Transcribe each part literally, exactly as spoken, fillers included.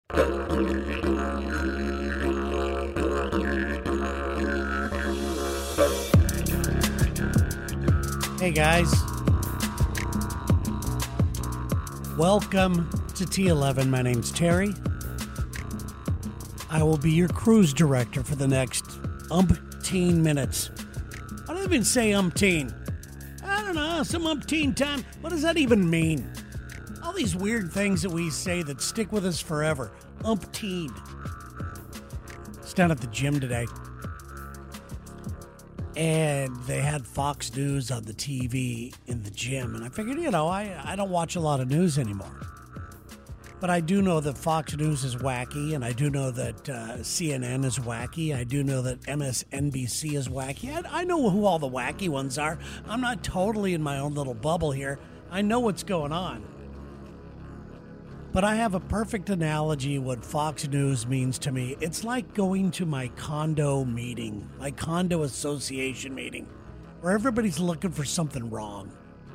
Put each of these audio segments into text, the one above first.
Hey guys, welcome to T eleven. My name's Terry. I will be your cruise director for the next umpteen minutes. I don't even say umpteen. I don't know, some umpteen time. What does that even mean? All these weird things that we say that stick with us forever. Umpteen. It's down at the gym today. And they had Fox News on the T V in the gym. And I figured, you know, I, I don't watch a lot of news anymore. But I do know that Fox News is wacky. And I do know that uh, C N N is wacky. I do know that M S N B C is wacky. I, I know who all the wacky ones are. I'm not totally in my own little bubble here. I know what's going on. But I have a perfect analogy what Fox News means to me. It's like going to my condo meeting, my condo association meeting, where everybody's looking for something wrong.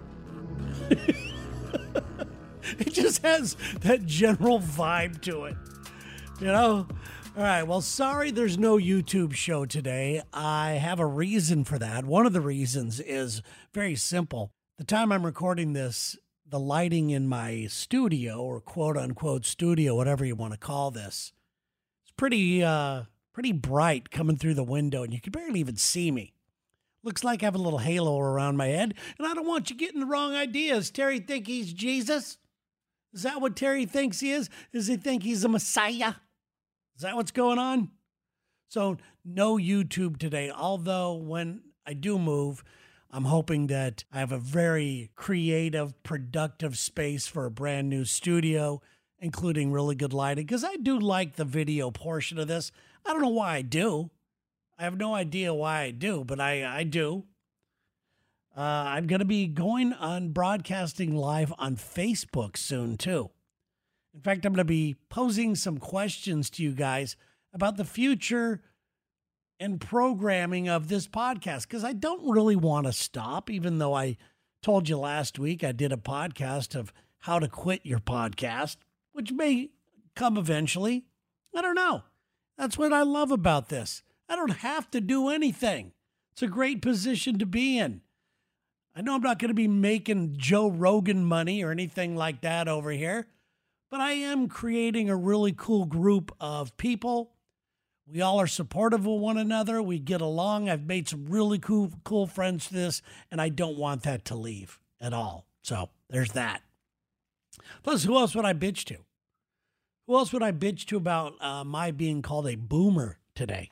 It just has that general vibe to it, you know? All right, well, sorry there's no YouTube show today. I have a reason for that. One of the reasons is very simple. The time I'm recording this, the lighting in my studio, or quote-unquote studio, whatever you want to call this, it's pretty uh, pretty bright coming through the window, and you can barely even see me. Looks like I have a little halo around my head, and I don't want you getting the wrong ideas. Terry think he's Jesus? Is that what Terry thinks he is? Does he think he's a Messiah? Is that what's going on? So no YouTube today, although when I do move, I'm hoping that I have a very creative, productive space for a brand new studio, including really good lighting, because I do like the video portion of this. I don't know why I do. I have no idea why I do, but I, I do. Uh, I'm going to be going on broadcasting live on Facebook soon, too. In fact, I'm going to be posing some questions to you guys about the future and programming of this podcast, because I don't really want to stop, even though I told you last week I did a podcast of how to quit your podcast, which may come eventually. I don't know. That's what I love about this. I don't have to do anything. It's a great position to be in. I know I'm not going to be making Joe Rogan money or anything like that over here, but I am creating a really cool group of people. We all are supportive of one another. We get along. I've made some really cool, cool friends to this, and I don't want that to leave at all. So there's that. Plus, who else would I bitch to? Who else would I bitch to about uh, my being called a boomer today?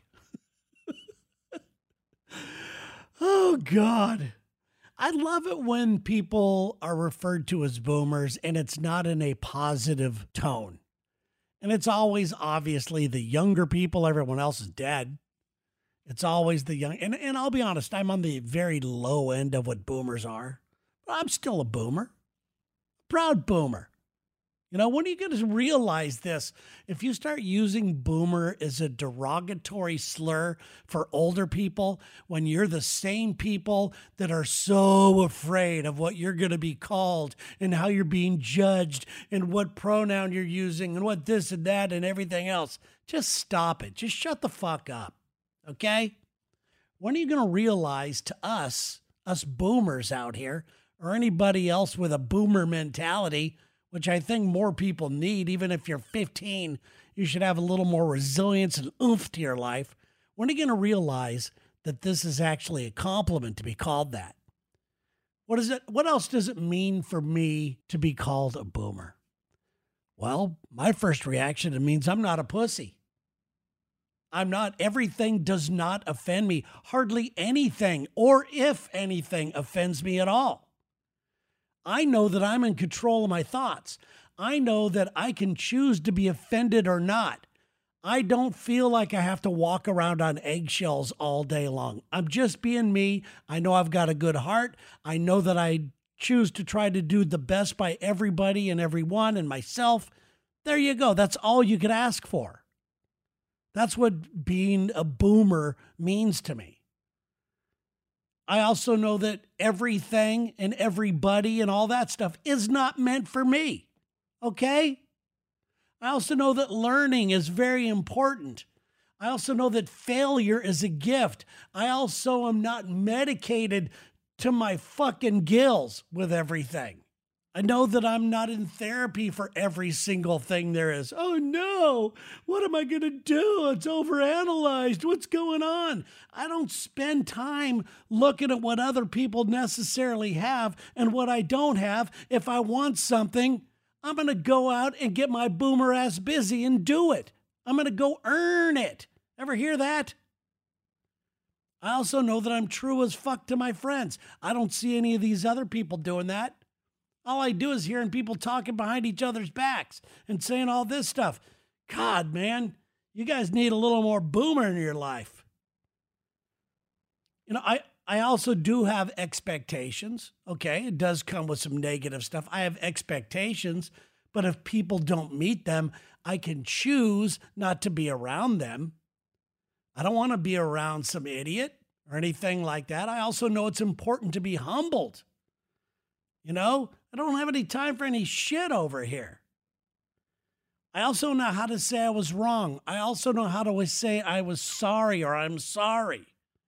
Oh, God. I love it when people are referred to as boomers, and it's not in a positive tone. And it's always obviously the younger people. Everyone else is dead. It's always the young. And, and I'll be honest, I'm on the very low end of what boomers are. But I'm still a boomer. Proud boomer. You know, when are you going to realize this? If you start using boomer as a derogatory slur for older people, when you're the same people that are so afraid of what you're going to be called and how you're being judged and what pronoun you're using and what this and that and everything else, just stop it. Just shut the fuck up. Okay? When are you going to realize to us, us boomers out here, or anybody else with a boomer mentality, which I think more people need, even if you're fifteen, you should have a little more resilience and oomph to your life. When are you going to realize that this is actually a compliment to be called that? What is it? What else does it mean for me to be called a boomer? Well, my first reaction, it means I'm not a pussy. I'm not. Everything does not offend me. Hardly anything, or if anything, offends me at all. I know that I'm in control of my thoughts. I know that I can choose to be offended or not. I don't feel like I have to walk around on eggshells all day long. I'm just being me. I know I've got a good heart. I know that I choose to try to do the best by everybody and everyone and myself. There you go. That's all you could ask for. That's what being a boomer means to me. I also know that everything and everybody and all that stuff is not meant for me. Okay? I also know that learning is very important. I also know that failure is a gift. I also am not medicated to my fucking gills with everything. I know that I'm not in therapy for every single thing there is. Oh no, what am I going to do? It's overanalyzed. What's going on? I don't spend time looking at what other people necessarily have and what I don't have. If I want something, I'm going to go out and get my boomer ass busy and do it. I'm going to go earn it. Ever hear that? I also know that I'm true as fuck to my friends. I don't see any of these other people doing that. All I do is hearing people talking behind each other's backs and saying all this stuff. God, man, you guys need a little more boomer in your life. You know, I, I also do have expectations. Okay, it does come with some negative stuff. I have expectations, but if people don't meet them, I can choose not to be around them. I don't want to be around some idiot or anything like that. I also know it's important to be humbled. You know, I don't have any time for any shit over here. I also know how to say I was wrong. I also know how to say I was sorry or I'm sorry.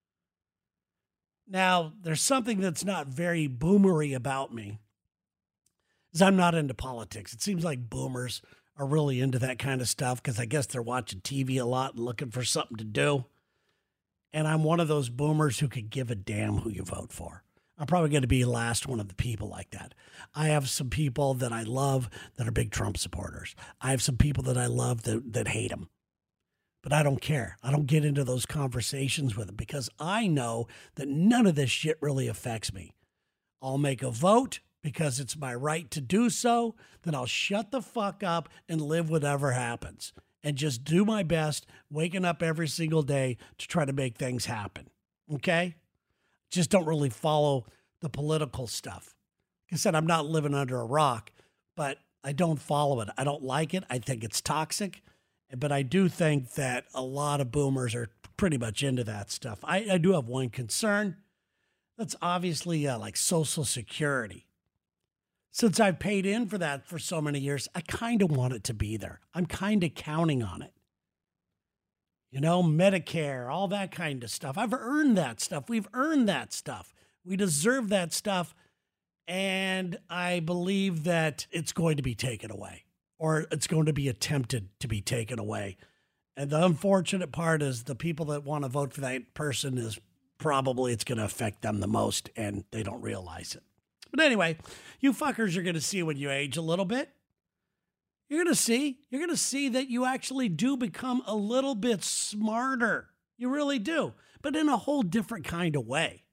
Now, there's something that's not very boomery about me, is I'm not into politics. It seems like boomers are really into that kind of stuff because I guess they're watching T V a lot and looking for something to do. And I'm one of those boomers who could give a damn who you vote for. I'm probably going to be the last one of the people like that. I have some people that I love that are big Trump supporters. I have some people that I love that, that hate him. But I don't care. I don't get into those conversations with them because I know that none of this shit really affects me. I'll make a vote because it's my right to do so. Then I'll shut the fuck up and live whatever happens and just do my best, waking up every single day to try to make things happen. Okay? Just don't really follow the political stuff. Like I said, I'm not living under a rock, but I don't follow it. I don't like it. I think it's toxic. But I do think that a lot of boomers are pretty much into that stuff. I, I do have one concern. That's obviously uh, like Social Security. Since I've paid in for that for so many years, I kind of want it to be there. I'm kind of counting on it. You know, Medicare, all that kind of stuff. I've earned that stuff. We've earned that stuff. We deserve that stuff. And I believe that it's going to be taken away or it's going to be attempted to be taken away. And the unfortunate part is the people that want to vote for that person is probably it's going to affect them the most and they don't realize it. But anyway, you fuckers are going to see when you age a little bit. You're going to see, you're going to see that you actually do become a little bit smarter. You really do, but in a whole different kind of way.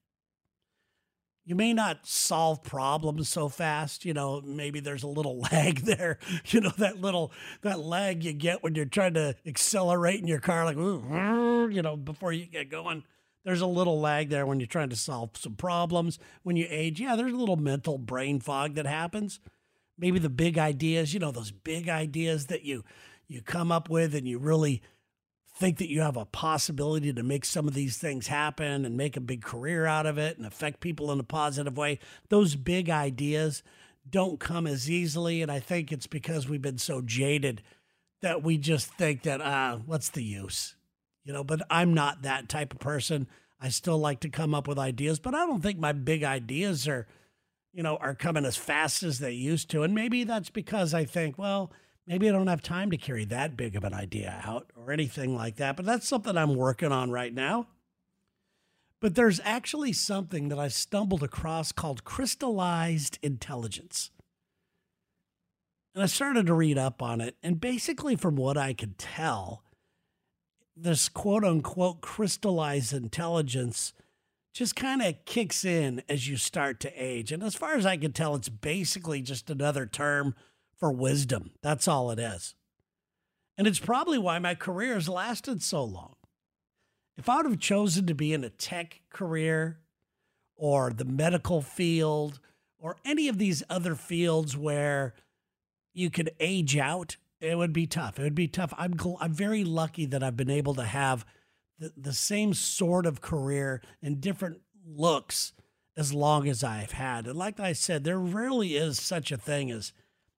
You may not solve problems so fast. You know, maybe there's a little lag there. You know, that little, that lag you get when you're trying to accelerate in your car, like, ooh, you know, before you get going. There's a little lag there when you're trying to solve some problems. When you age, yeah, there's a little mental brain fog that happens. Maybe the big ideas, you know, those big ideas that you you come up with and you really think that you have a possibility to make some of these things happen and make a big career out of it and affect people in a positive way. Those big ideas don't come as easily. And I think it's because we've been so jaded that we just think that, ah, what's the use? You know, but I'm not that type of person. I still like to come up with ideas, but I don't think my big ideas are, you know, are coming as fast as they used to. And maybe that's because I think, well, maybe I don't have time to carry that big of an idea out or anything like that. But that's something I'm working on right now. But there's actually something that I stumbled across called crystallized intelligence. And I started to read up on it. And basically, from what I could tell, this quote unquote crystallized intelligence just kind of kicks in as you start to age. And as far as I can tell, it's basically just another term for wisdom. That's all it is. And it's probably why my career has lasted so long. If I would have chosen to be in a tech career or the medical field or any of these other fields where you could age out, it would be tough. It would be tough. I'm, gl- I'm very lucky that I've been able to have the, the same sort of career and different looks as long as I've had. And like I said, there rarely is such a thing as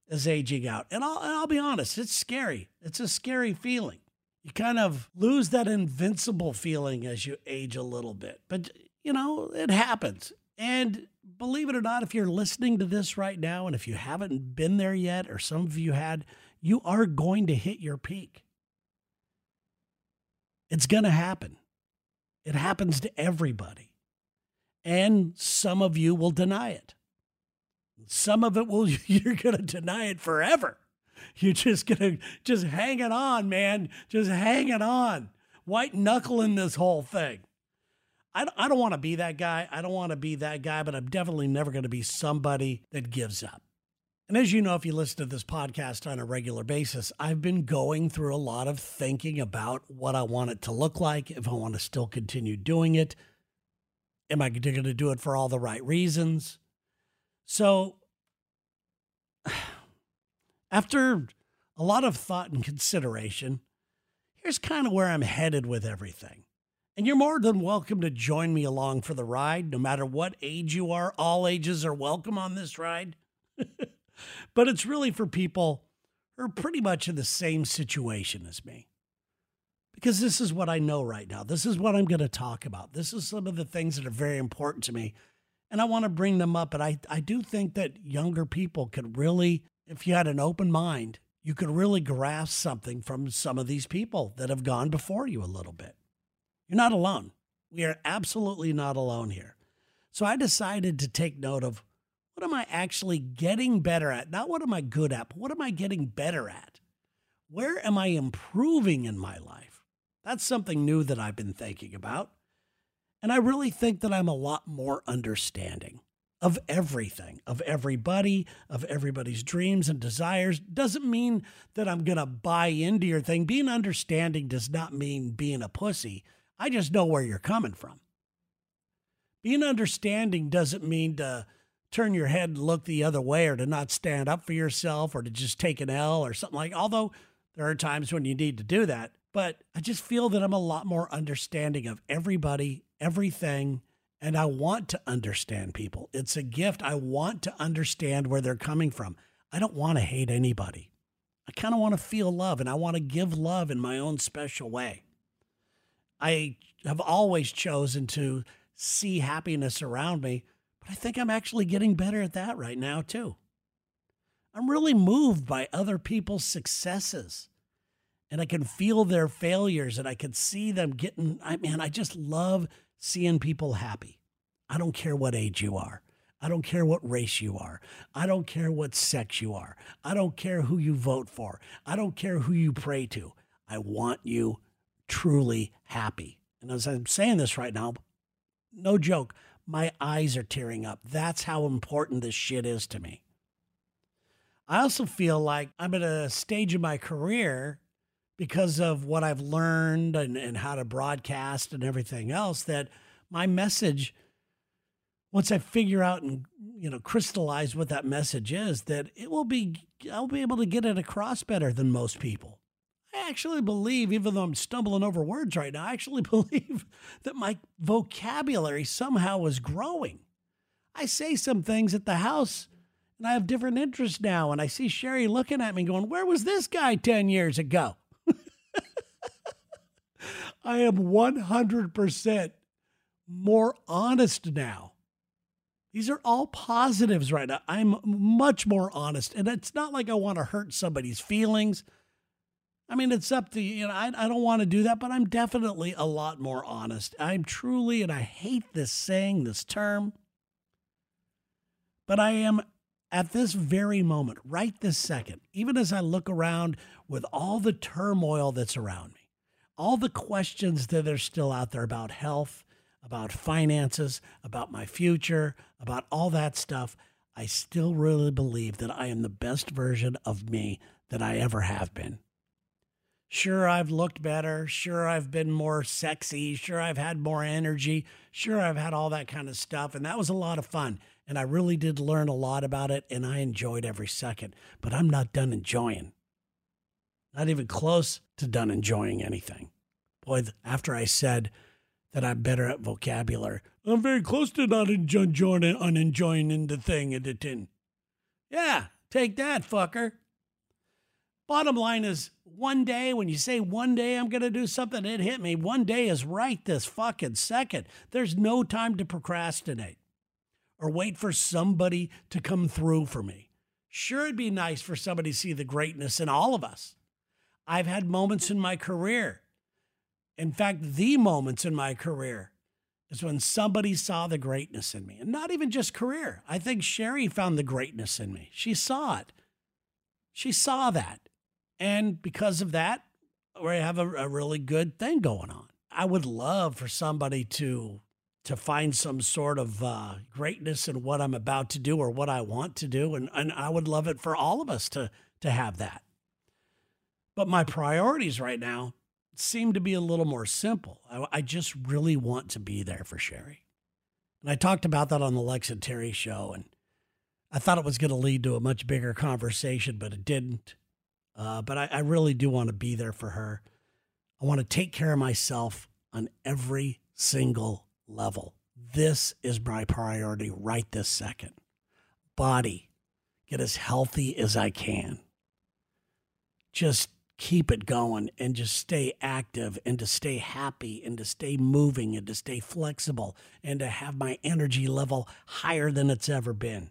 is aging out. And I'll, and I'll be honest, it's scary. It's a scary feeling. You kind of lose that invincible feeling as you age a little bit. But, you know, it happens. And believe it or not, if you're listening to this right now, and if you haven't been there yet, or some of you had, you are going to hit your peak. It's going to happen. It happens to everybody. And some of you will deny it. Some of it will, you're going to deny it forever. You're just going to, just hanging on, man. Just hanging on. White knuckling this whole thing. I don't, I don't want to be that guy. I don't want to be that guy, but I'm definitely never going to be somebody that gives up. And as you know, if you listen to this podcast on a regular basis, I've been going through a lot of thinking about what I want it to look like, if I want to still continue doing it. Am I going to do it for all the right reasons? So after a lot of thought and consideration, here's kind of where I'm headed with everything. And you're more than welcome to join me along for the ride, no matter what age you are. All ages are welcome on this ride. But it's really for people who are pretty much in the same situation as me. Because this is what I know right now. This is what I'm going to talk about. This is some of the things that are very important to me. And I want to bring them up. And I, I do think that younger people could really, if you had an open mind, you could really grasp something from some of these people that have gone before you a little bit. You're not alone. We are absolutely not alone here. So I decided to take note of, what am I actually getting better at? Not what am I good at, but what am I getting better at? Where am I improving in my life? That's something new that I've been thinking about. And I really think that I'm a lot more understanding of everything, of everybody, of everybody's dreams and desires. Doesn't mean that I'm going to buy into your thing. Being understanding does not mean being a pussy. I just know where you're coming from. Being understanding doesn't mean to turn your head and look the other way, or to not stand up for yourself, or to just take an L or something like, although there are times when you need to do that. But I just feel that I'm a lot more understanding of everybody, everything, and I want to understand people. It's a gift. I want to understand where they're coming from. I don't want to hate anybody. I kind of want to feel love, and I want to give love in my own special way. I have always chosen to see happiness around me, but I think I'm actually getting better at that right now, too. I'm really moved by other people's successes, and I can feel their failures, and I can see them getting, I mean, I just love seeing people happy. I don't care what age you are. I don't care what race you are. I don't care what sex you are. I don't care who you vote for. I don't care who you pray to. I want you truly happy. And as I'm saying this right now, no joke, my eyes are tearing up. That's how important this shit is to me. I also feel like I'm at a stage in my career, because of what I've learned and, and how to broadcast and everything else, that my message, once I figure out and, you know, crystallize what that message is, that it will be, I'll be able to get it across better than most people. I actually believe, even though I'm stumbling over words right now, I actually believe that my vocabulary somehow is growing. I say some things at the house and I have different interests now. And I see Sherry looking at me going, where was this guy ten years ago? I am one hundred percent more honest now. These are all positives right now. I'm much more honest. And it's not like I want to hurt somebody's feelings. I mean, it's up to you. You know, I, I don't want to do that, but I'm definitely a lot more honest. I'm truly, and I hate this saying, this term, but I am at this very moment, right this second, even as I look around with all the turmoil that's around me, all the questions that are still out there about health, about finances, about my future, about all that stuff, I still really believe that I am the best version of me that I ever have been. Sure, I've looked better. Sure, I've been more sexy. Sure, I've had more energy. Sure, I've had all that kind of stuff. And that was a lot of fun. And I really did learn a lot about it. And I enjoyed every second. But I'm not done enjoying. Not even close to done enjoying anything. Boy, after I said that I'm better at vocabulary, I'm very close to not enjoying, enjoying the thing at the tin. Yeah, Take that, fucker. Bottom line is, one day, when you say one day I'm going to do something, it hit me. One day is right this fucking second. There's no time to procrastinate or wait for somebody to come through for me. Sure, it'd be nice for somebody to see the greatness in all of us. I've had moments in my career. In fact, the moments in my career is when somebody saw the greatness in me. And not even just career. I think Sherry found the greatness in me. She saw it. She saw that. And because of that, we have a, a really good thing going on. I would love for somebody to, to find some sort of uh, greatness in what I'm about to do or what I want to do. And, and I would love it for all of us to, to have that. But my priorities right now seem to be a little more simple. I, I just really want to be there for Sherry. And I talked about that on the Lex and Terry show, and I thought it was going to lead to a much bigger conversation, but it didn't. Uh, but I, I really do want to be there for her. I want to take care of myself on every single level. This is my priority right this second. Body, get as healthy as I can. Just keep it going and just stay active and to stay happy and to stay moving and to stay flexible and to have my energy level higher than it's ever been.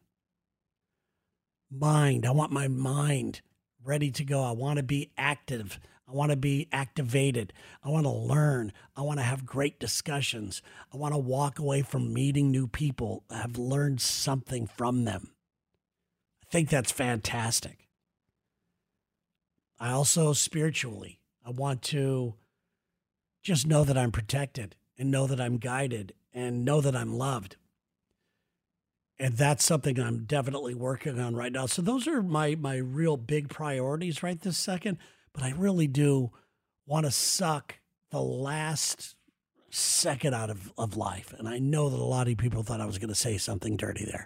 Mind, I want my mind ready to go. I want to be active. I want to be activated. I want to learn. I want to have great discussions. I want to walk away from meeting new people. I've learned something from them. I think that's fantastic. I also spiritually, I want to just know that I'm protected and know that I'm guided and know that I'm loved. And that's something I'm definitely working on right now. So those are my, my real big priorities right this second. But I really do want to suck the last second out of, of life. And I know that a lot of people thought I was going to say something dirty there.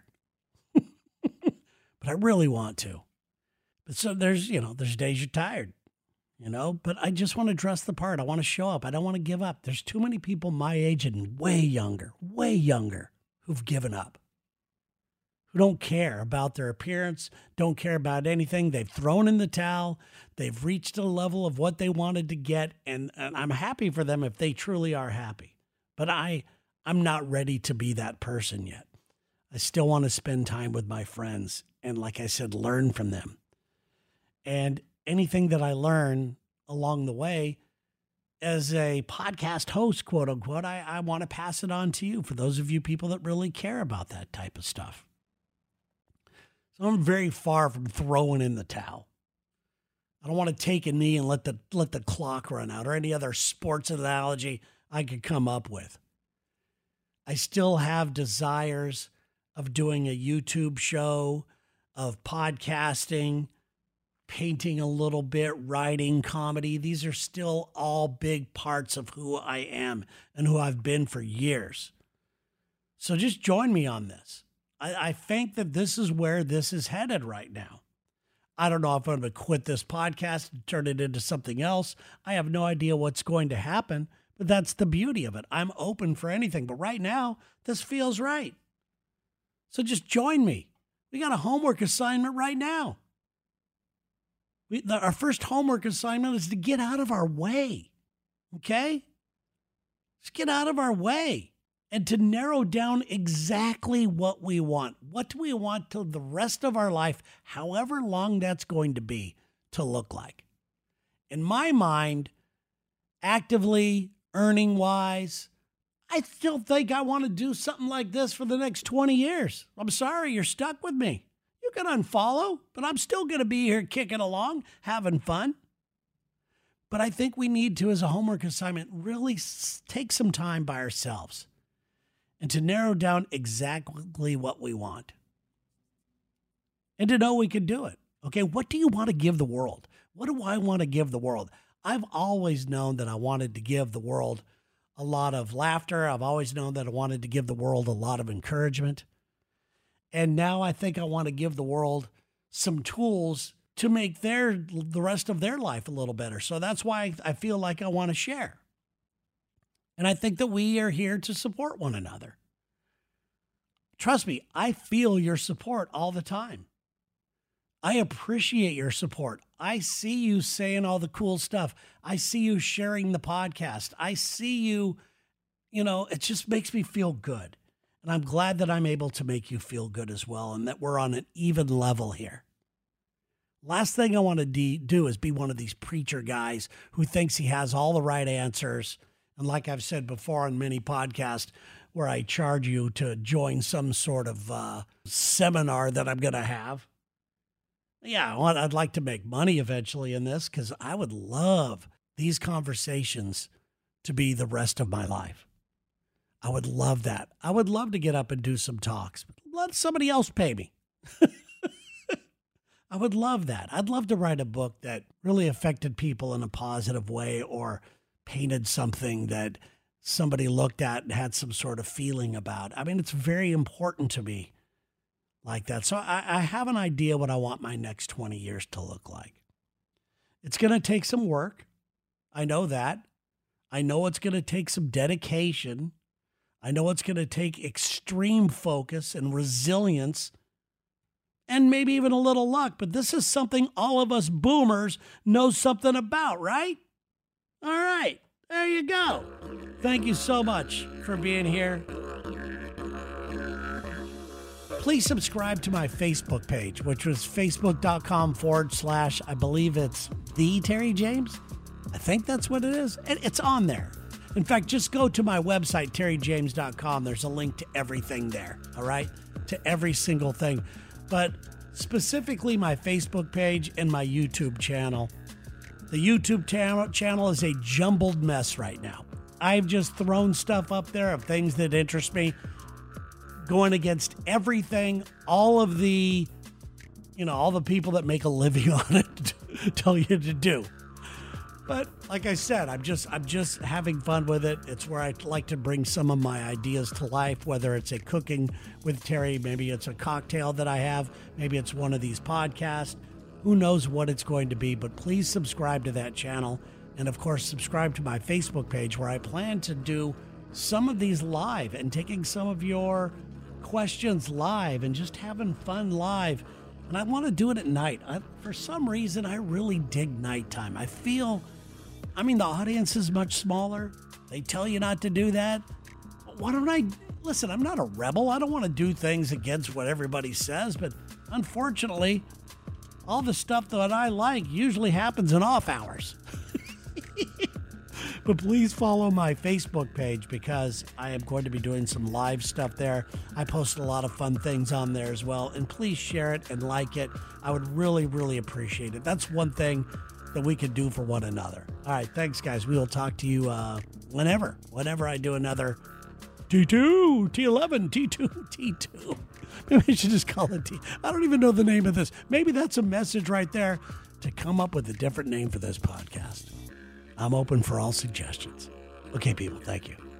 But I really want to. But so there's, you know, there's days you're tired, you know, but I just want to dress the part. I want to show up. I don't want to give up. There's too many people my age and way younger, way younger who've given up. Who don't care about their appearance, don't care about anything. They've thrown in the towel. They've reached a level of what they wanted to get, and, and I'm happy for them if they truly are happy. But I, I'm not ready to be that person yet. I still want to spend time with my friends and, like I said, learn from them. And anything that I learn along the way, as a podcast host, quote unquote, I, I want to pass it on to you for those of you people that really care about that type of stuff. So I'm very far from throwing in the towel. I don't want to take a knee and let the let the clock run out or any other sports analogy I could come up with. I still have desires of doing a YouTube show, of podcasting, painting a little bit, writing, comedy. These are still all big parts of who I am and who I've been for years. So just join me on this. I, I think that this is where this is headed right now. I don't know if I'm going to quit this podcast and turn it into something else. I have no idea what's going to happen, but that's the beauty of it. I'm open for anything, but right now, this feels right. So just join me. We got a homework assignment right now. We, the, our first homework assignment is to get out of our way, okay? Just get out of our way and to narrow down exactly what we want. What do we want to the rest of our life, however long that's going to be, to look like? In my mind, actively, earning-wise, I still think I want to do something like this for the next twenty years. I'm sorry, you're stuck with me. You can unfollow, but I'm still going to be here kicking along, having fun. But I think we need to, as a homework assignment, really take some time by ourselves and to narrow down exactly what we want and to know we can do it. Okay, what do you want to give the world? What do I want to give the world? I've always known that I wanted to give the world a lot of laughter. I've always known that I wanted to give the world a lot of encouragement. And now I think I want to give the world some tools to make their the rest of their life a little better. So that's why I feel like I want to share. And I think that we are here to support one another. Trust me, I feel your support all the time. I appreciate your support. I see you saying all the cool stuff. I see you sharing the podcast. I see you, you know, it just makes me feel good. And I'm glad that I'm able to make you feel good as well and that we're on an even level here. Last thing I want to de- do is be one of these preacher guys who thinks he has all the right answers. And like I've said before on many podcasts, where I charge you to join some sort of uh, seminar that I'm going to have. Yeah, I'd like to make money eventually in this because I would love these conversations to be the rest of my life. I would love that. I would love to get up and do some talks. But let somebody else pay me. I would love that. I'd love to write a book that really affected people in a positive way or painted something that somebody looked at and had some sort of feeling about. I mean, it's very important to me like that. So I, I have an idea what I want my next twenty years to look like. It's going to take some work. I know that. I know it's going to take some dedication. I know it's going to take extreme focus and resilience and maybe even a little luck, but this is something all of us boomers know something about, right? All right, there you go. Thank you so much for being here. Please subscribe to my Facebook page, which was facebook.com forward slash, I believe it's the Terry James. I think that's what it is. And it's on there. In fact, just go to my website, terry james dot com. There's a link to everything there, all right? To every single thing. But specifically my Facebook page and my YouTube channel. The YouTube channel channel is a jumbled mess right now. I've just thrown stuff up there of things that interest me, going against everything, all of the, you know, all the people that make a living on it tell you to do. But like I said, I'm just I'm just having fun with it. It's where I like to bring some of my ideas to life, whether it's a cooking with Terry, maybe it's a cocktail that I have, maybe it's one of these podcasts. Who knows what it's going to be, but please subscribe to that channel. And of course, subscribe to my Facebook page where I plan to do some of these live and taking some of your questions live and just having fun live. And I want to do it at night. I, for some reason, I really dig nighttime. I feel, I mean, the audience is much smaller. They tell you not to do that. Why don't I, listen, I'm not a rebel. I don't want to do things against what everybody says, but unfortunately, all the stuff that I like usually happens in off hours. But please follow my Facebook page because I am going to be doing some live stuff there. I post a lot of fun things on there as well. And please share it and like it. I would really, really appreciate it. That's one thing that we could do for one another. All right. Thanks, guys. We will talk to you uh, whenever, whenever I do another T two, T eleven, T two, T two. Maybe I should just call it T. I don't even know the name of this. Maybe that's a message right there to come up with a different name for this podcast. I'm open for all suggestions. Okay, people, thank you.